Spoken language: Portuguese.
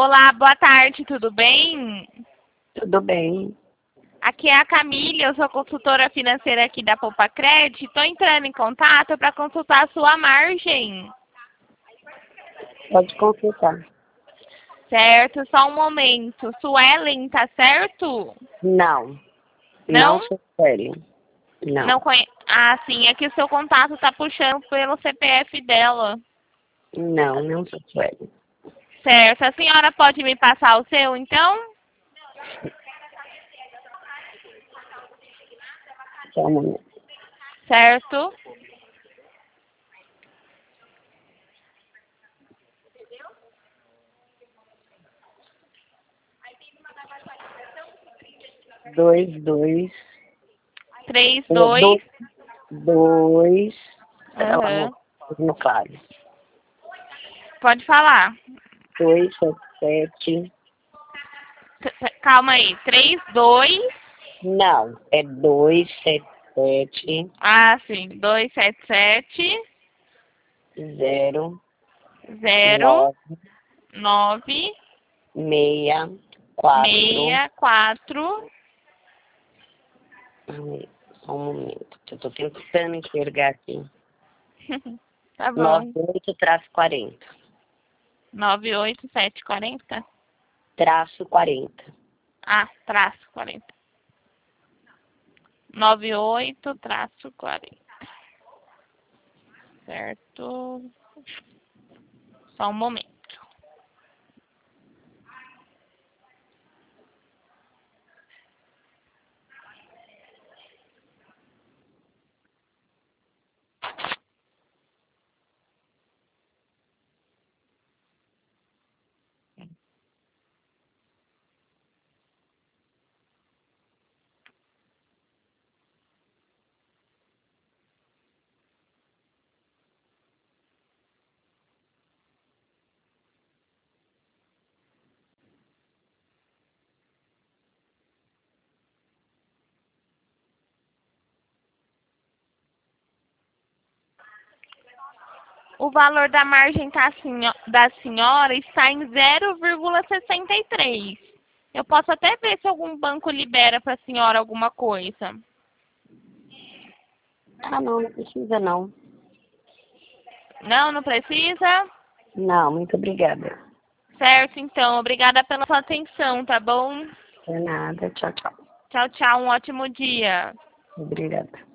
Olá, boa tarde, tudo bem? Tudo bem. Aqui é a Camila, eu sou consultora financeira aqui da Poupa Cred. Estou entrando em contato para consultar a sua margem. Pode consultar. Certo, só um momento. Suelen, tá certo? Não. Não? Não sou sério. Não. Não conhe... Ah, sim, é que o seu contato tá puxando pelo CPF dela. Não sou sério. Certo, a senhora pode me passar o seu, então? Só um momento. Certo. Dois. 3, 2. Dois. Ela Uhum. no claro. Pode falar. 277. Calma aí. 3, 2. Não, é 277. Ah, sim. 277 0 0 9 9 64. 64. Só um momento. Eu tô tentando enxergar aqui. Tá bom. 98-40. 98740. Traço 40. Ah, traço 40. 98 traço 40. Certo. Só um momento. O valor da margem da senhora está em 0,63. Eu posso até ver se algum banco libera para a senhora alguma coisa. Não precisa não. Não, não precisa? Não, muito obrigada. Certo, então. Obrigada pela sua atenção, tá bom? De nada. Tchau. Tchau, tchau. Um ótimo dia. Obrigada.